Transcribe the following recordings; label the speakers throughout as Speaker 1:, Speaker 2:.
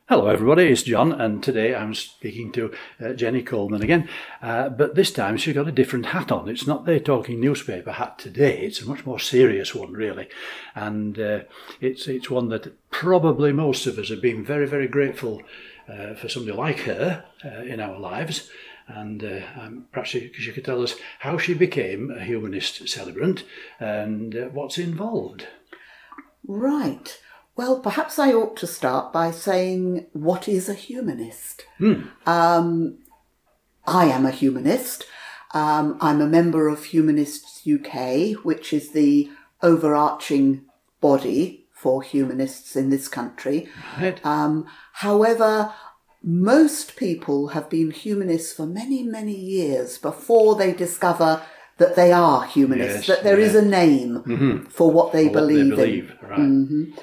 Speaker 1: Hello everybody, it's John, and today I'm speaking to Jenny Coleman again, but this time she's got a different hat on. It's not the talking newspaper hat today, it's a much more serious one really, and it's one that probably most of us have been very, very grateful for somebody like her in our lives, and perhaps she could tell us how she became a humanist celebrant and what's involved.
Speaker 2: Right. Well, perhaps I ought to start by saying, what is a humanist? I am a humanist. I'm a member of Humanists UK, which is the overarching body for humanists in this country.
Speaker 1: Right.
Speaker 2: However, most people have been humanists for many, many years before they discover that they are humanists, that there is a name for what they believe in.
Speaker 1: Right.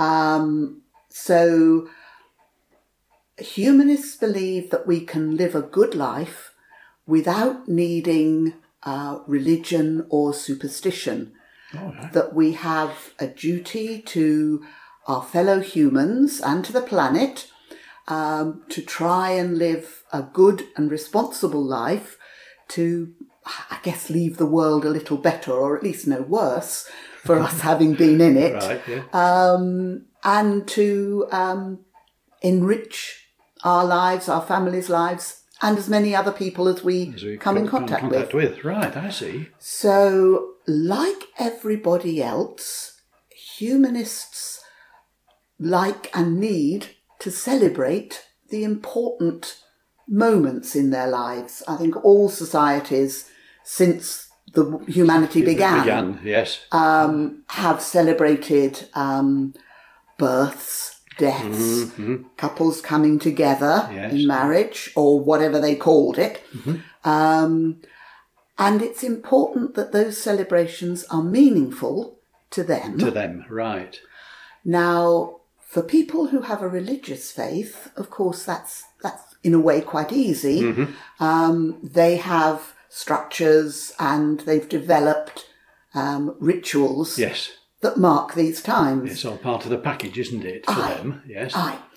Speaker 2: So humanists believe that we can live a good life without needing religion or superstition, that we have a duty to our fellow humans and to the planet to try and live a good and responsible life to, I guess, leave the world a little better, or at least no worse, for us having been in it,
Speaker 1: Right, yeah.
Speaker 2: and to enrich our lives, our families' lives, and as many other people as we come in contact with.
Speaker 1: Right, I see.
Speaker 2: So, like everybody else, humanists like and need to celebrate the important moments in their lives. I think all societies, since humanity began,
Speaker 1: yes,
Speaker 2: have celebrated births, deaths, couples coming together in marriage, or whatever they called it. And it's important that those celebrations are meaningful to them.
Speaker 1: To them, right.
Speaker 2: Now, for people who have a religious faith, of course, that's in a way quite easy. They have structures and they've developed rituals that mark these times.
Speaker 1: It's all part of the package, isn't it, for them? Yes.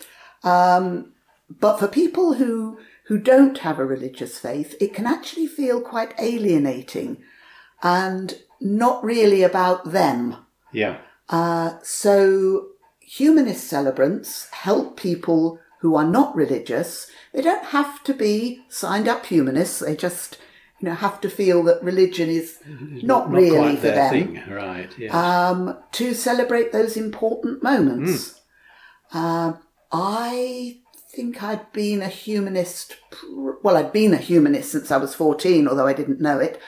Speaker 2: But for people who don't have a religious faith, it can actually feel quite alienating and not really about them.
Speaker 1: Yeah.
Speaker 2: So humanist celebrants help people who are not religious. They don't have to be signed up humanists. They just have to feel that religion is not really for them.
Speaker 1: Thing. Right, yes.
Speaker 2: To celebrate those important moments. I think I'd been a humanist. Well, I'd been a humanist since I was 14, although I didn't know it.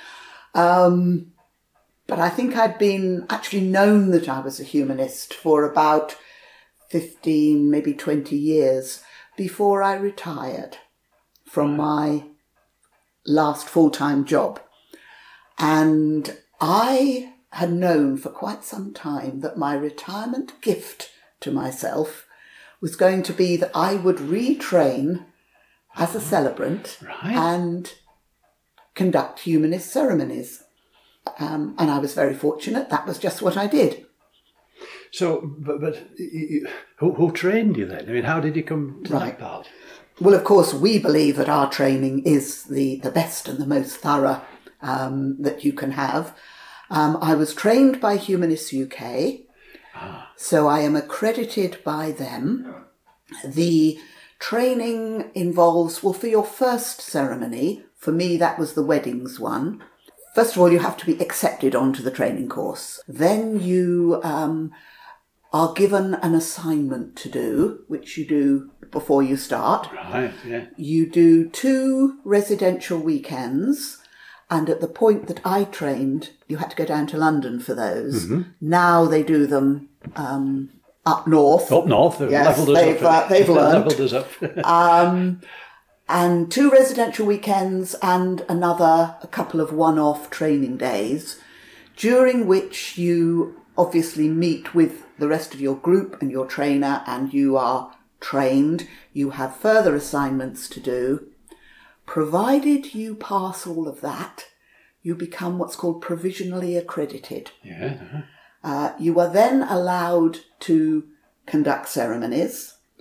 Speaker 2: But I think I'd been actually known that I was a humanist for about 15, maybe 20 years before I retired from my last full-time job. And I had known for quite some time that my retirement gift to myself was going to be that I would retrain as a celebrant and conduct humanist ceremonies. And I was very fortunate. That was just what I did.
Speaker 1: So, but who trained you then? I mean, how did you come to that part?
Speaker 2: Well, of course, we believe that our training is the best and the most thorough that you can have. I was trained by Humanists UK, so I am accredited by them. The training involves, well, for your first ceremony, for me that was the weddings one. First of all, you have to be accepted onto the training course. Then you are given an assignment to do, which you do before you start.
Speaker 1: Right, yeah.
Speaker 2: You do 2 residential weekends, and at the point that I trained, you had to go down to London for those. Now they do them up north.
Speaker 1: Up north, they've leveled us up.
Speaker 2: They've learned.
Speaker 1: Leveled us up.
Speaker 2: And 2 residential weekends and a couple of one-off training days, during which you obviously meet with the rest of your group and your trainer, and you are trained. You have further assignments to do. Provided you pass all of that, you become what's called provisionally accredited. You are then allowed to conduct ceremonies.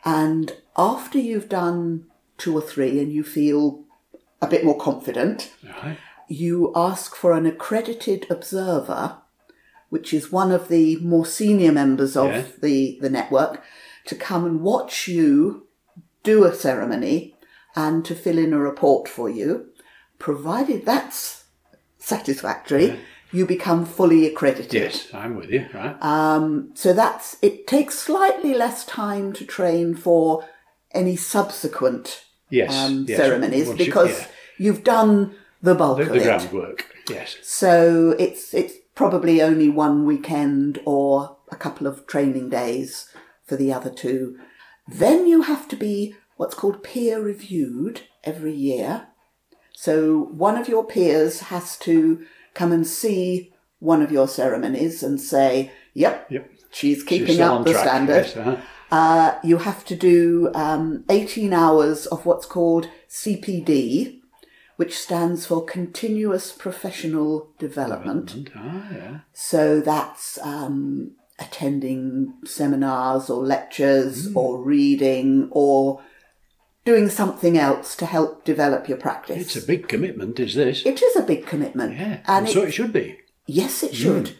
Speaker 2: And after you've done 2 or 3 and you feel a bit more confident,
Speaker 1: Right.
Speaker 2: you ask for an accredited observer, which is one of the more senior members of
Speaker 1: Yeah.
Speaker 2: the network, to come and watch you do a ceremony and to fill in a report for you. Provided that's satisfactory, you become fully accredited.
Speaker 1: Yes, I'm with you. Right.
Speaker 2: So it takes slightly less time to train for any subsequent
Speaker 1: Yes.
Speaker 2: ceremonies
Speaker 1: Once you-
Speaker 2: because you've done the bulk
Speaker 1: the
Speaker 2: of it.
Speaker 1: groundwork. Yes.
Speaker 2: So it's probably only one weekend or a couple of training days for the other 2. Then you have to be what's called peer reviewed every year. So one of your peers has to come and see one of your ceremonies and say, yep. She's keeping
Speaker 1: still
Speaker 2: up
Speaker 1: on
Speaker 2: the
Speaker 1: track,
Speaker 2: standard.
Speaker 1: yes, uh-huh.
Speaker 2: You have to do 18 hours of what's called CPD, which stands for Continuous Professional Development.
Speaker 1: Ah, yeah.
Speaker 2: So that's attending seminars or lectures or reading or doing something else to help develop your practice.
Speaker 1: It's a big commitment, is this?
Speaker 2: It is a big commitment.
Speaker 1: Yeah,
Speaker 2: And
Speaker 1: so it should be.
Speaker 2: yes, it should.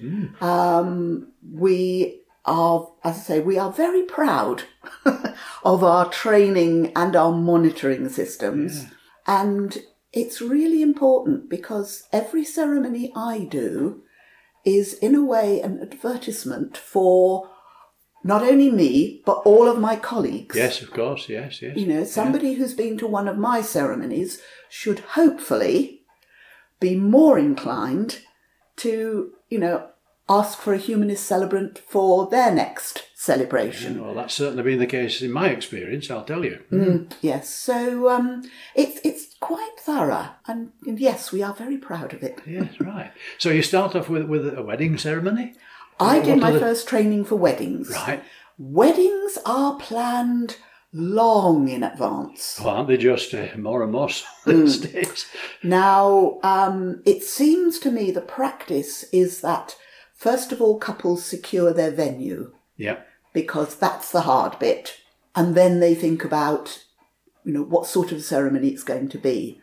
Speaker 2: We are, as I say, we are very proud of our training and our monitoring systems. And it's really important because every ceremony I do is in a way an advertisement for not only me, but all of my colleagues.
Speaker 1: Yes, of course, yes.
Speaker 2: You know, somebody who's been to one of my ceremonies should hopefully be more inclined to, ask for a humanist celebrant for their next celebration.
Speaker 1: Well, that's certainly been the case in my experience, I'll tell you.
Speaker 2: Yes, so it's quite thorough, and yes, we are very proud of it.
Speaker 1: Yes, right. So you start off with a wedding ceremony?
Speaker 2: I did my
Speaker 1: What are the-
Speaker 2: first training for weddings.
Speaker 1: Right.
Speaker 2: Weddings are planned long in advance.
Speaker 1: Well, aren't they just more and more so these days?
Speaker 2: Now, it seems to me the practice is that, first of all, couples secure their venue,
Speaker 1: Yeah.
Speaker 2: because that's the hard bit. And then they think about, what sort of ceremony it's going to be.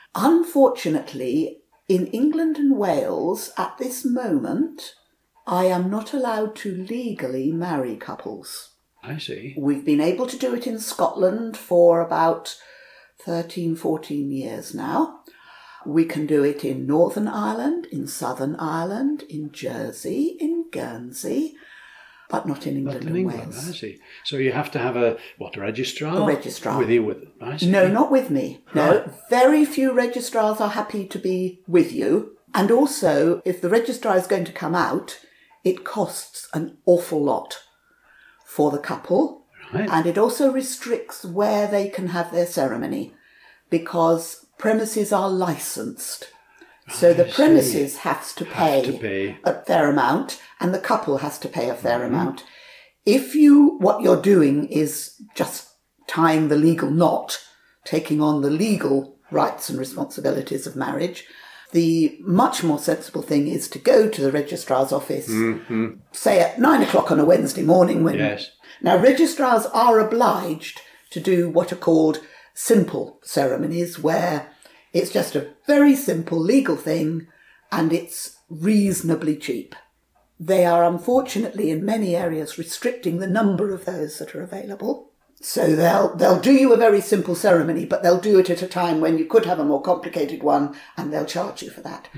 Speaker 2: Unfortunately, in England and Wales, at this moment, I am not allowed to legally marry couples.
Speaker 1: I see.
Speaker 2: We've been able to do it in Scotland for about 13, 14 years now. We can do it in Northern Ireland, in Southern Ireland, in Jersey, in Guernsey, but not in England
Speaker 1: Not in
Speaker 2: and
Speaker 1: England,
Speaker 2: Wales.
Speaker 1: I see. So you have to have a registrar?
Speaker 2: A registrar.
Speaker 1: With you with it, I see.
Speaker 2: No, not with me. No,
Speaker 1: Right.
Speaker 2: very few registrars are happy to be with you. And also, if the registrar is going to come out, it costs an awful lot for the couple.
Speaker 1: Right.
Speaker 2: And it also restricts where they can have their ceremony because premises are licensed. So the
Speaker 1: I see.
Speaker 2: premises has to
Speaker 1: Have to
Speaker 2: pay
Speaker 1: pay.
Speaker 2: a fair amount and the couple has to pay a fair amount. If what you're doing is just tying the legal knot, taking on the legal rights and responsibilities of marriage, the much more sensible thing is to go to the registrar's office, say at 9 o'clock on a Wednesday morning.
Speaker 1: Yes.
Speaker 2: Now, registrars are obliged to do what are called simple ceremonies, where it's just a very simple legal thing and it's reasonably cheap. They are unfortunately in many areas restricting the number of those that are available. So they'll do you a very simple ceremony, but they'll do it at a time when you could have a more complicated one, and they'll charge you for that.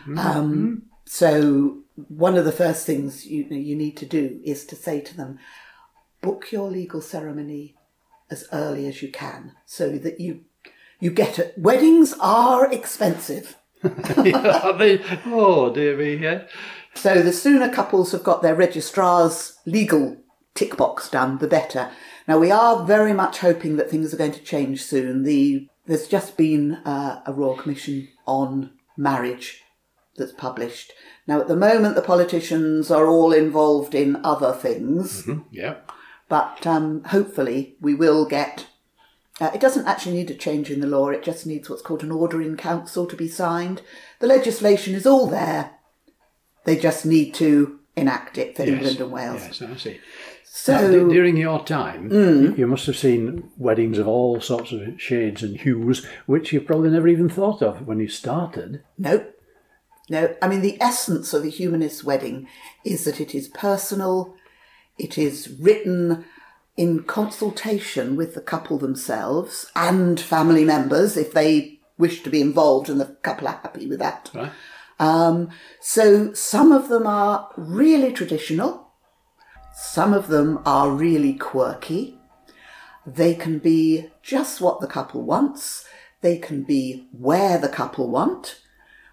Speaker 2: So one of the first things you need to do is to say to them, book your legal ceremony as early as you can, so that you get it. Weddings are expensive.
Speaker 1: Are they? Oh, dear me, yeah.
Speaker 2: So the sooner couples have got their registrar's legal tick box done, the better. Now, we are very much hoping that things are going to change soon. There's just been a Royal Commission on marriage that's published. Now, at the moment, the politicians are all involved in other things.
Speaker 1: Yeah.
Speaker 2: But hopefully we will get... it doesn't actually need a change in the law. It just needs what's called an order in council to be signed. The legislation is all there. They just need to enact it for England and Wales.
Speaker 1: Yes, I see.
Speaker 2: So
Speaker 1: now, during your time, you must have seen weddings of all sorts of shades and hues, which you probably never even thought of when you started.
Speaker 2: No. I mean, the essence of a humanist wedding is that it is personal. It is written in consultation with the couple themselves and family members, if they wish to be involved and the couple are happy with that.
Speaker 1: Right.
Speaker 2: So some of them are really traditional. Some of them are really quirky. They can be just what the couple wants. They can be where the couple want.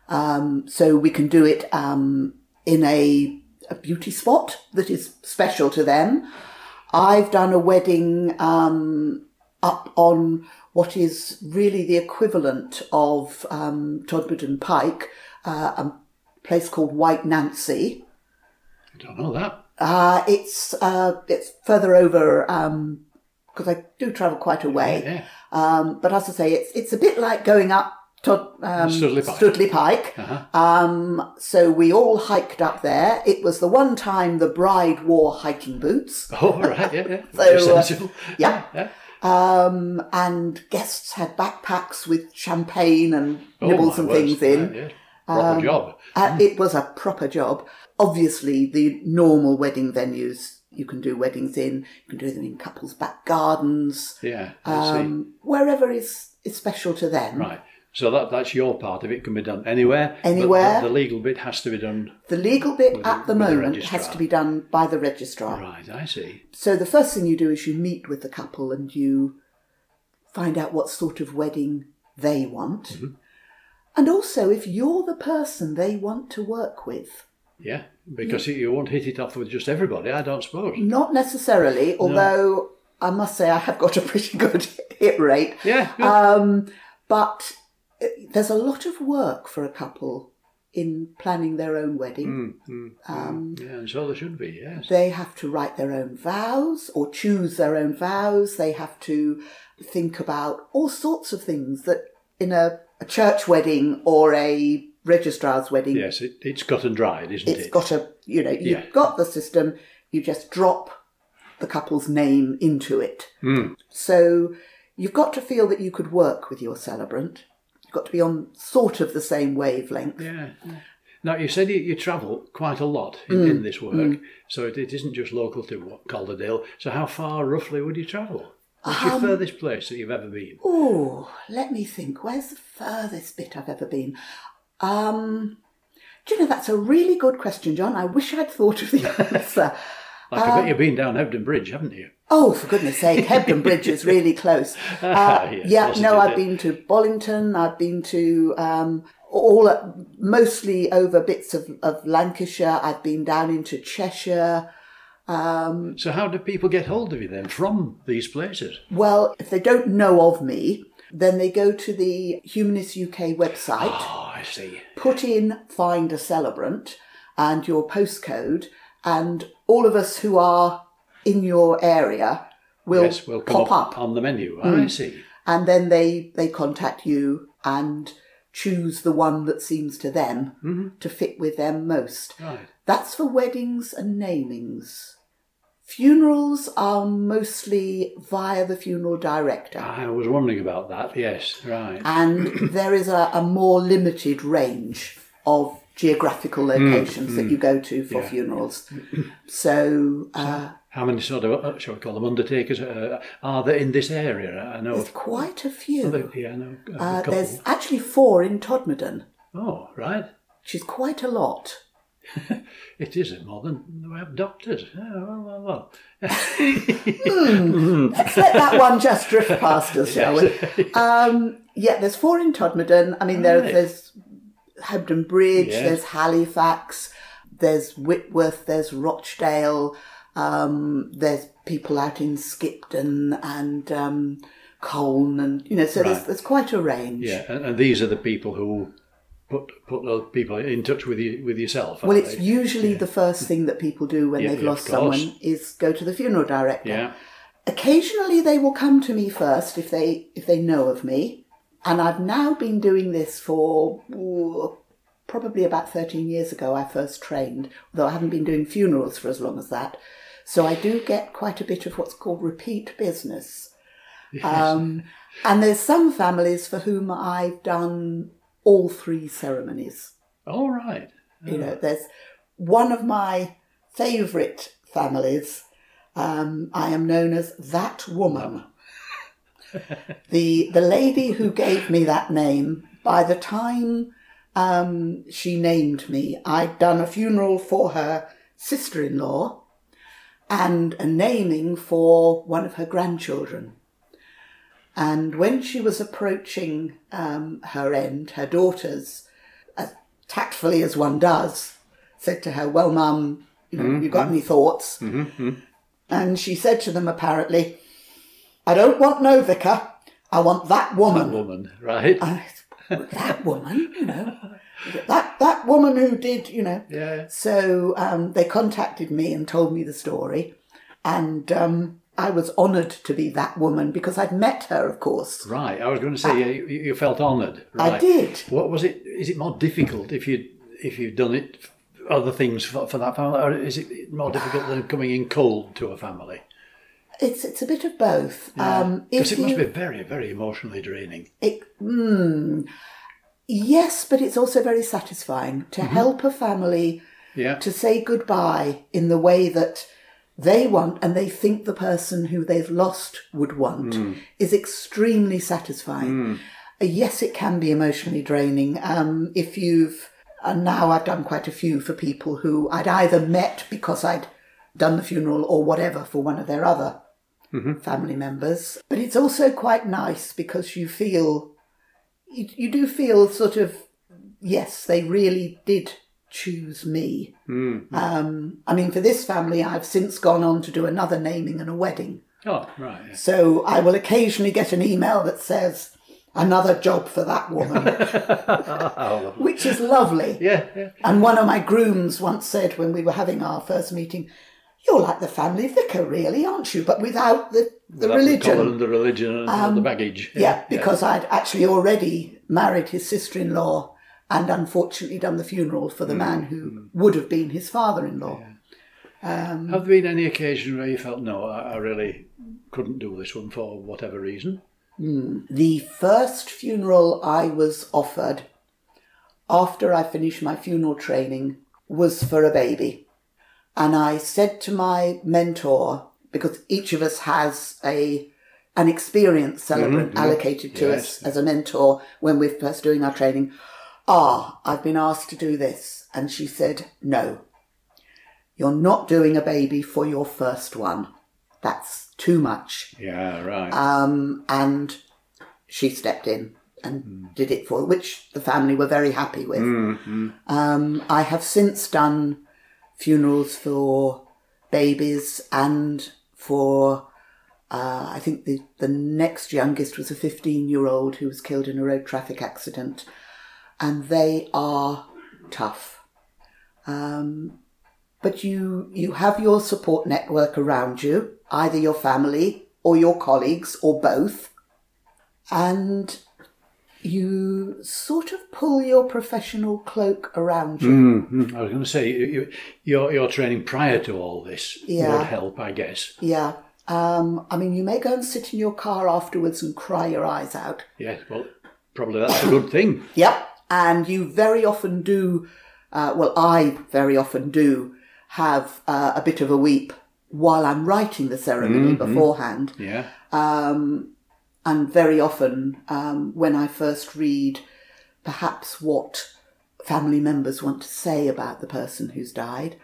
Speaker 2: So we can do it in a beauty spot that is special to them. I've done a wedding up on what is really the equivalent of Todmorden Pike, a place called White Nancy.
Speaker 1: I don't know that.
Speaker 2: It's further over because I do travel quite a way.
Speaker 1: Yeah.
Speaker 2: But as I say, it's a bit like going up Studley Pike.
Speaker 1: Uh-huh.
Speaker 2: So we all hiked up there. It was the one time the bride wore hiking boots.
Speaker 1: Oh, right, yeah.
Speaker 2: So,
Speaker 1: sensible.
Speaker 2: Yeah. And guests had backpacks with champagne and nibbles and things in.
Speaker 1: Yeah. Proper job.
Speaker 2: It was a proper job. Obviously, the normal wedding venues you can do weddings in. You can do them in couples' back gardens.
Speaker 1: Yeah, I see.
Speaker 2: Wherever is special to them.
Speaker 1: Right. So that's your part of it. Can be done anywhere.
Speaker 2: Anywhere.
Speaker 1: But the legal bit has to be done.
Speaker 2: The legal bit at the moment
Speaker 1: registrar.
Speaker 2: has to be done by the registrar.
Speaker 1: Right, I see.
Speaker 2: So the first thing you do is you meet with the couple and you find out what sort of wedding they want. Mm-hmm. And also if you're the person they want to work with.
Speaker 1: Yeah, because you won't hit it off with just everybody, I don't suppose.
Speaker 2: Not necessarily, although I must say I have got a pretty good hit rate.
Speaker 1: Yeah.
Speaker 2: But there's a lot of work for a couple in planning their own wedding.
Speaker 1: Yeah, and so there should be, yes.
Speaker 2: They have to write their own vows or choose their own vows. They have to think about all sorts of things that in a church wedding or a registrar's wedding.
Speaker 1: Yes, it's cut and dried, isn't it?
Speaker 2: It's got you've got the system, you just drop the couple's name into it. So you've got to feel that you could work with your celebrant. You've got to be on sort of the same wavelength.
Speaker 1: Yeah. Now, you said you travel quite a lot in this work, so it isn't just local to Calderdale. So how far roughly would you travel? What's your furthest place that you've ever been?
Speaker 2: Oh, let me think. Where's the furthest bit I've ever been? Do you know, that's a really good question, John. I wish I'd thought of the answer.
Speaker 1: I bet you've been down Hebden Bridge, haven't you?
Speaker 2: Oh, for goodness sake, Hebden Bridge is really close. I've been to Bollington. I've been to mostly over bits of Lancashire. I've been down into Cheshire.
Speaker 1: So how do people get hold of you then from these places?
Speaker 2: Well, if they don't know of me, then they go to the Humanist UK website.
Speaker 1: Oh, I see.
Speaker 2: Put in Find a Celebrant and your postcode, and all of us who are in your area will pop up
Speaker 1: on the menu. I see.
Speaker 2: And then they contact you and choose the one that seems to them to fit with them most.
Speaker 1: Right.
Speaker 2: That's for weddings and namings. Funerals are mostly via the funeral director.
Speaker 1: I was wondering about that, yes, right.
Speaker 2: And there is a more limited range of geographical locations that you go to for funerals. So
Speaker 1: how many sort of, shall we call them, undertakers are there in this area? I know
Speaker 2: there's quite a few.
Speaker 1: I know a couple.
Speaker 2: There's actually 4 in Todmorden.
Speaker 1: Oh, right.
Speaker 2: Which is quite a lot.
Speaker 1: It is more than we have doctors. Well.
Speaker 2: Let's let that one just drift past us, shall we? There's 4 in Todmorden. I mean, there's Hebden Bridge, there's Halifax, there's Whitworth, there's Rochdale, there's people out in Skipton and Colne, and so there's quite a range.
Speaker 1: Yeah, and these are the people who put other people in touch with yourself.
Speaker 2: Well, it's usually the first thing that people do when they've lost someone is go to the funeral director.
Speaker 1: Yeah.
Speaker 2: Occasionally they will come to me first if they know of me. And I've now been doing this for probably about 13 years ago I first trained, although I haven't been doing funerals for as long as that. So I do get quite a bit of what's called repeat business.
Speaker 1: Yes.
Speaker 2: And there's some families for whom I've done all 3 ceremonies.
Speaker 1: All right.
Speaker 2: You know, there's one of my favourite families. I am known as that woman. The lady who gave me that name, by the time she named me, I'd done a funeral for her sister-in-law and a naming for one of her grandchildren. And when she was approaching her end, her daughters, as tactfully as one does, said to her, "Well, Mum, you got any thoughts?" And she said to them, apparently, "I don't want no vicar, I want that woman."
Speaker 1: That woman, right.
Speaker 2: That woman, that woman who did,
Speaker 1: Yeah.
Speaker 2: So they contacted me and told me the story. And I was honoured to be that woman because I'd met her, of course.
Speaker 1: Right. I was going to say, you felt honoured. Right.
Speaker 2: I did.
Speaker 1: What was it? Is it more difficult if you've done it, other things for that family, or is it more difficult than coming in cold to a family?
Speaker 2: It's a bit of both.
Speaker 1: Because it must be very, very emotionally draining.
Speaker 2: Yes, but it's also very satisfying to help a family to say goodbye in the way that they want and they think the person who they've lost would want is extremely satisfying. Yes, it can be emotionally draining. And now I've done quite a few for people who I'd either met because I'd done the funeral or whatever for one of their other family members. But it's also quite nice because you do feel sort of, yes, they really did choose me. I mean, for this family, I've since gone on to do another naming and a wedding.
Speaker 1: Oh, right. Yeah.
Speaker 2: So I will occasionally get an email that says, "Another job for that woman," which is lovely.
Speaker 1: Yeah.
Speaker 2: And one of my grooms once said when we were having our first meeting, "You're like the family vicar, really, aren't you? But without the religion."
Speaker 1: The colour and the religion and the baggage.
Speaker 2: Yeah, because I'd actually already married his sister-in-law and unfortunately done the funeral for the man who would have been his father-in-law.
Speaker 1: Have there been any occasion where you felt, no, I really couldn't do this one for whatever reason?
Speaker 2: The first funeral I was offered after I finished my funeral training was for a baby. And I said to my mentor, because each of us has an experienced celebrant allocated to us as a mentor when we're first doing our training, "I've been asked to do this." And she said, "No, you're not doing a baby for your first one. That's too much."
Speaker 1: Yeah, right.
Speaker 2: And she stepped in and did it for, which the family were very happy with. I have since done funerals for babies and for, I think the next youngest was a 15-year-old who was killed in a road traffic accident. And they are tough. But you have your support network around you, either your family or your colleagues or both. And you sort of pull your professional cloak around you.
Speaker 1: I was going to say, your training prior to all this would help, I guess.
Speaker 2: Yeah. I mean, you may go and sit in your car afterwards and cry your eyes out.
Speaker 1: Yes, well, probably that's a good thing.
Speaker 2: Yep. And you very often do, I very often do have a bit of a weep while I'm writing the ceremony beforehand.
Speaker 1: Yeah.
Speaker 2: And very often when I first read perhaps what family members want to say about the person who's died.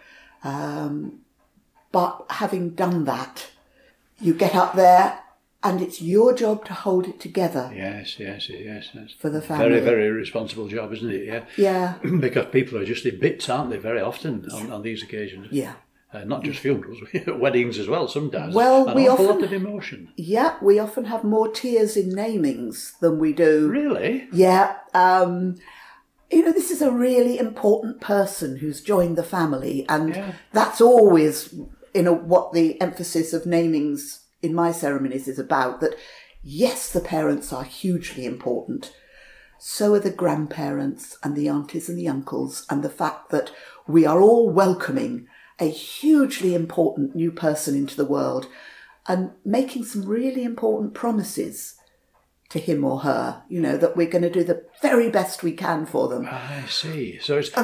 Speaker 2: But having done that, you get up there and it's your job to hold it together.
Speaker 1: Yes. That's
Speaker 2: for the family.
Speaker 1: Very, very responsible job, isn't it? Yeah.
Speaker 2: Yeah.
Speaker 1: Because people are just in bits, aren't they, very often on these occasions?
Speaker 2: Yeah.
Speaker 1: Not just funerals, weddings as well sometimes.
Speaker 2: Well, we often...
Speaker 1: a lot of emotion.
Speaker 2: Yeah, we often have more tears in namings than we do...
Speaker 1: Really?
Speaker 2: Yeah. This is a really important person who's joined the family, and that's always, what the emphasis of namings in my ceremonies is about, that yes, the parents are hugely important. so are the grandparents and the aunties and the uncles, and the fact that we are all welcoming a hugely important new person into the world and making some really important promises to him or her, that we're going to do the very best we can for them.
Speaker 1: I see. So it's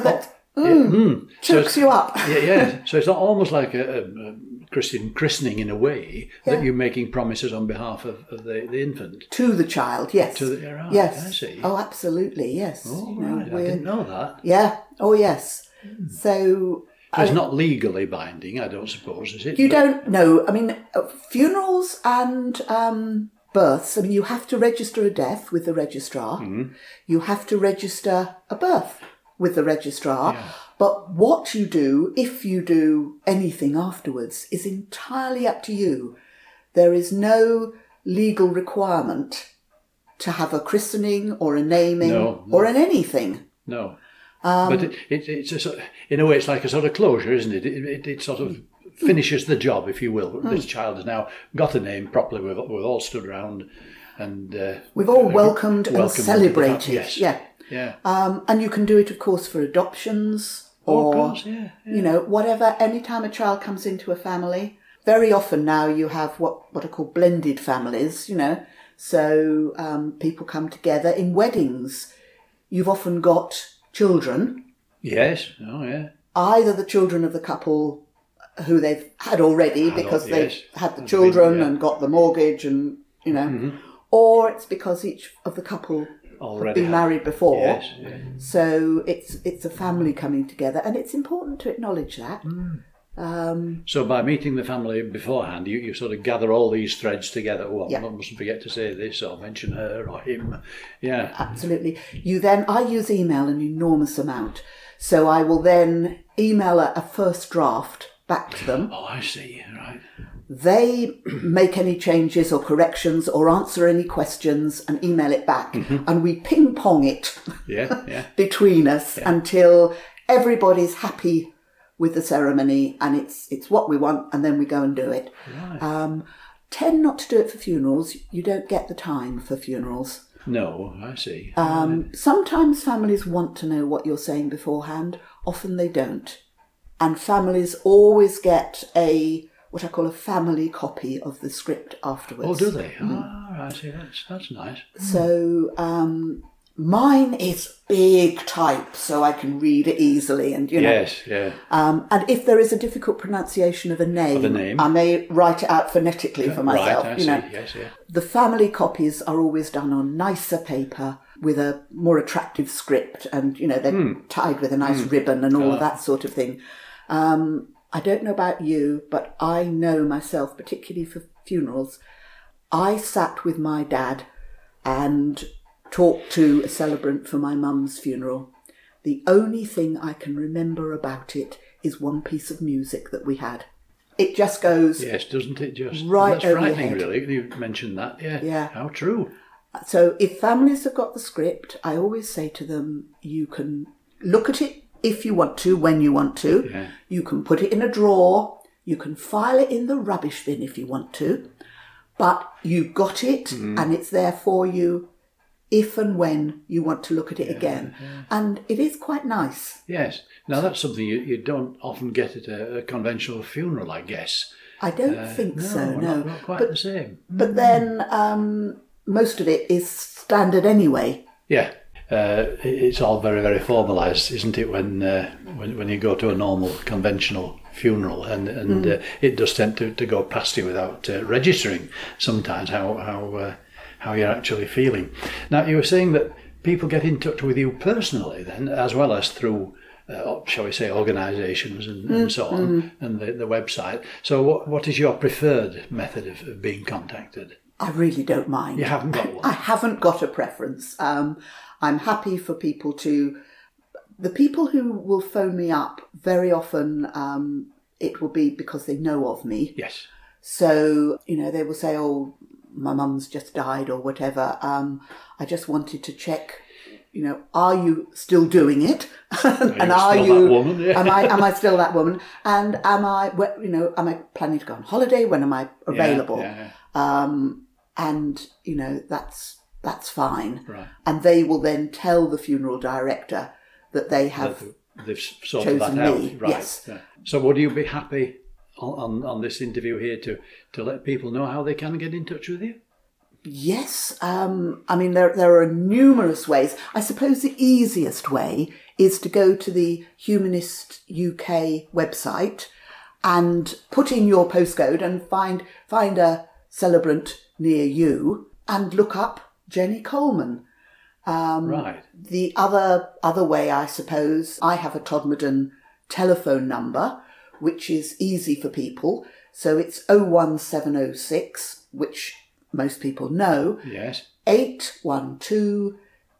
Speaker 2: chokes you up.
Speaker 1: Yeah. So it's not almost like a Christian christening in a way, that you're making promises on behalf of the infant.
Speaker 2: To the child, yes.
Speaker 1: Right,
Speaker 2: yes.
Speaker 1: I see.
Speaker 2: Oh, absolutely, yes.
Speaker 1: Oh, right. I didn't know that.
Speaker 2: Yeah. Oh, yes. So
Speaker 1: it's not legally binding, I don't suppose, is it?
Speaker 2: You don't know. I mean, funerals and births, I mean, you have to register a death with the registrar. Mm-hmm. You have to register a birth with the registrar. Yeah. But what you do, if you do anything afterwards, is entirely up to you. There is no legal requirement to have a christening or a naming or an anything.
Speaker 1: No. But it's in a way, it's like a sort of closure, isn't it? It sort of finishes the job, if you will. This child has now got a name properly. We've all stood around and
Speaker 2: we've all welcomed and celebrated.
Speaker 1: Yes.
Speaker 2: Yeah. And you can do it, of course, for adoptions or,
Speaker 1: of course, yeah.
Speaker 2: Whatever. Anytime a child comes into a family, very often now you have what are called blended families. So people come together in weddings. You've often got children.
Speaker 1: Yes. Oh, yeah.
Speaker 2: Either the children of the couple who they've had already because they've had the children and got the mortgage and, or it's because each of the couple already have been married before.
Speaker 1: Yes, yeah.
Speaker 2: So it's a family coming together, and it's important to acknowledge that.
Speaker 1: So by meeting the family beforehand, you sort of gather all these threads together. Oh, I mustn't forget to say this or mention her or him. Yeah.
Speaker 2: Absolutely. I use email an enormous amount. So I will then email a first draft back to them.
Speaker 1: Oh, I see. Right.
Speaker 2: They make any changes or corrections or answer any questions and email it back. Mm-hmm. And we ping pong it between us until everybody's happy with the ceremony and it's what we want, and then we go and do it. Right. Tend not to do it for funerals. You don't get the time for funerals.
Speaker 1: No, I see.
Speaker 2: Sometimes families want to know what you're saying beforehand. Often they don't. And families always get what I call a family copy of the script afterwards.
Speaker 1: Oh, do they? I see. That's nice.
Speaker 2: So mine is big type, so I can read it easily, and
Speaker 1: Yes, yeah.
Speaker 2: And if there is a difficult pronunciation of a name, I may write it out phonetically for myself.
Speaker 1: Right, I see. Yes, yeah.
Speaker 2: The family copies are always done on nicer paper with a more attractive script, and they're tied with a nice ribbon and all of that sort of thing. I don't know about you, but I know myself, particularly for funerals, I sat with my dad and talked to a celebrant for my mum's funeral. The only thing I can remember about it is one piece of music that we had. It just goes...
Speaker 1: Yes, doesn't it just?
Speaker 2: Right
Speaker 1: That's
Speaker 2: over your
Speaker 1: frightening,
Speaker 2: head.
Speaker 1: really. You mentioned that,
Speaker 2: Yeah.
Speaker 1: How true.
Speaker 2: So if families have got the script, I always say to them, you can look at it if you want to, when you want to.
Speaker 1: Yeah.
Speaker 2: You can put it in a drawer. You can file it in the rubbish bin if you want to. But you've got it and it's there for you if and when you want to look at it again. Yeah. And it is quite nice.
Speaker 1: Yes. Now, that's something you don't often get at a conventional funeral, I guess.
Speaker 2: I don't think so, no.
Speaker 1: Not quite the same.
Speaker 2: But then most of it is standard anyway.
Speaker 1: Yeah. It's all very, very formalised, isn't it, when you go to a normal conventional funeral, and it does tend to go past you without registering sometimes how you're actually feeling. Now, you were saying that people get in touch with you personally then, as well as through, shall we say, organisations and so on, and the website. So what is your preferred method of being contacted?
Speaker 2: I really don't mind.
Speaker 1: You haven't got one?
Speaker 2: I haven't got a preference. I'm happy for people to... The people who will phone me up, very often it will be because they know of me.
Speaker 1: Yes.
Speaker 2: So, they will say, oh, my mum's just died or whatever. I just wanted to check, are you still doing it? And
Speaker 1: are you that woman? Yeah.
Speaker 2: Am I still that woman? And am I planning to go on holiday? When am I available?
Speaker 1: Yeah.
Speaker 2: And, that's fine.
Speaker 1: Right.
Speaker 2: And they will then tell the funeral director that they have
Speaker 1: They've sorted
Speaker 2: chosen
Speaker 1: that out.
Speaker 2: me.
Speaker 1: Right.
Speaker 2: Yes.
Speaker 1: Yeah. So would you be happy on this interview here to let people know how they can get in touch with you?
Speaker 2: Yes. I mean, there are numerous ways. I suppose the easiest way is to go to the Humanist UK website and put in your postcode and find a celebrant near you and look up Jenny Coleman.
Speaker 1: Right.
Speaker 2: The other way, I suppose, I have a Todmorden telephone number, which is easy for people. So it's 01706, which most people know.
Speaker 1: Yes.
Speaker 2: 812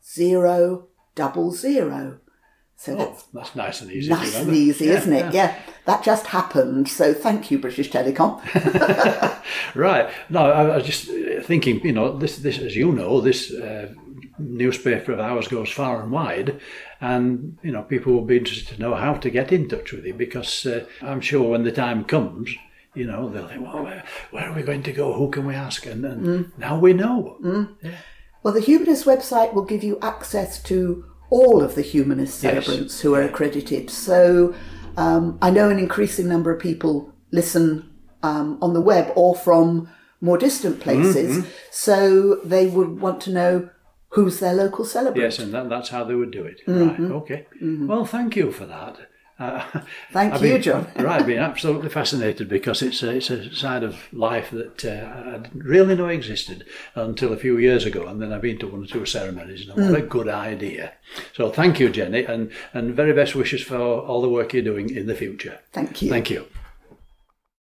Speaker 2: 000. So
Speaker 1: that's nice and easy.
Speaker 2: nice and easy, isn't it? Yeah. That just happened. So thank you, British Telecom.
Speaker 1: Right. No, I was just thinking, this as you know, this newspaper of ours goes far and wide, and people will be interested to know how to get in touch with you, because I'm sure when the time comes, they'll think, well, where are we going to go? Who can we ask? And now we know. Yeah.
Speaker 2: Well, the Humanist website will give you access to all of the Humanist celebrants who are accredited. So I know an increasing number of people listen on the web or from more distant places, so they would want to know who's their local celebrant.
Speaker 1: Yes, and that's how they would do it. Right, okay. Well, thank you for that.
Speaker 2: Thank you, John.
Speaker 1: Right, I've been absolutely fascinated, because it's a side of life that I didn't really know existed until a few years ago, and then I've been to one or two ceremonies, and what a good idea. So thank you, Jenny, and very best wishes for all the work you're doing in the future.
Speaker 2: Thank you.
Speaker 1: Thank you.